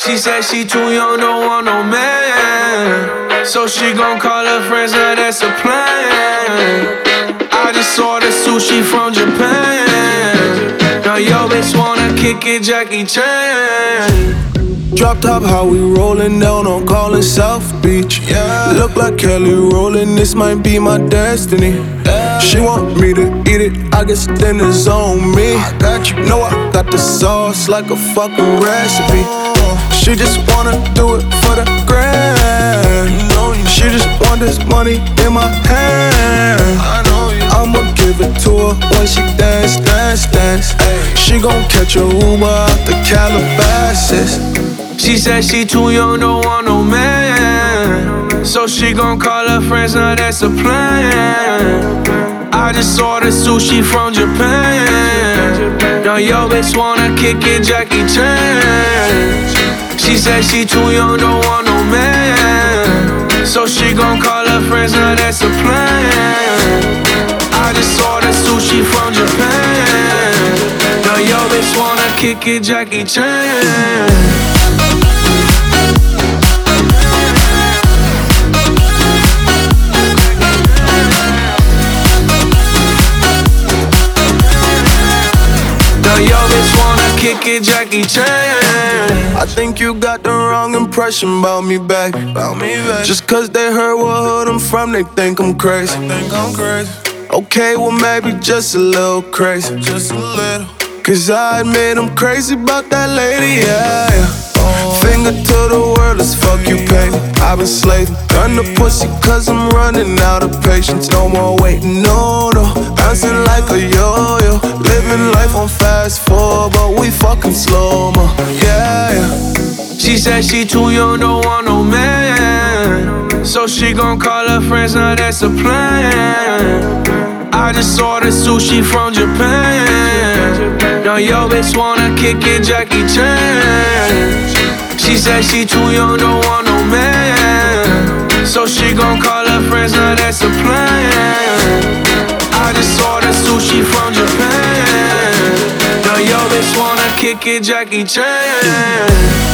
She said she too young, don't want no man. So she gon' call her friends, now that's a plan. I just ordered sushi from Japan. Now yo bitch wanna kick it, Jackie Chan. Drop top, how we rollin' down on Collins South Beach. Yeah. Look like Kelly rollin', this might be my destiny. Yeah. She want me to eat it, I guess then it's on me. I got you. Know I got the sauce like a fucking recipe. She just wanna do it for the grand. She just want this money in my hand. I'ma give it to her when she dance, dance, dance. She gon' catch a Uber out the Calabasas. She said she too young, don't want no man. So she gon' call her friends, now that's a plan. I just ordered sushi from Japan. Now yo bitch wanna kick it, Jackie Chan. She said she too young, don't want no man. So she gon' call her friends, now that's a plan. I just ordered sushi from Japan. Now yo bitch wanna kick it, Jackie Chan. Yo, bitch wanna kick it, Jackie Chan. I think you got the wrong impression about me back. Just cause they heard what hood I'm from, they think I'm crazy. Okay, well maybe just a little crazy. Cause I admit I'm crazy about that lady, yeah. Finger to the world, let's fuck you, baby. I've been slaving, done the pussy cause I'm running out of patience. No more waiting, no, no. Bouncing like a yo-yo. Living life on fast forward, but we fucking slow-mo, yeah. She said she too young, don't want no man. So she gon' call her friends, now that's a plan. I just ordered sushi from Japan. Now yo bitch wanna kick it, Jackie Chan. She said she too young, don't want no man. So she gon' call her friends, now that's a plan. I just ordered sushi from Japan. Now yo bitch wanna kick it, Jackie Chan.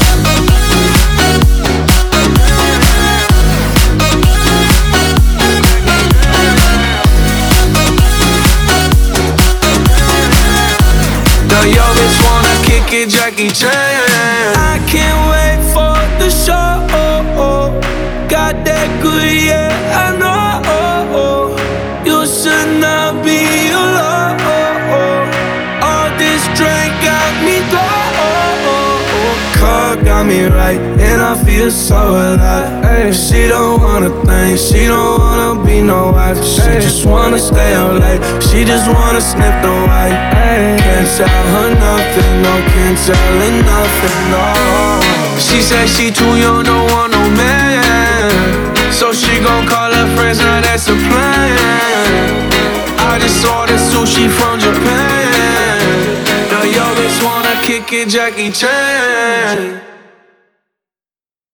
Now yo bitch wanna kick it, Jackie Chan. I can't wait for the show. Got that good, yeah, I know. You should not be alone. All this drink got me low. Car got me right, and I feel so alive. She don't wanna think, she don't wanna be no wife. She just wanna stay out late, she just wanna sniff the white. Can't tell her nothing, no, can't tell her nothing, no. She said she too young, don't want no man. So she gon' call her friends, now that's a plan. I just ordered sushi from Japan. Now yo bitch wanna kick it, Jackie Chan.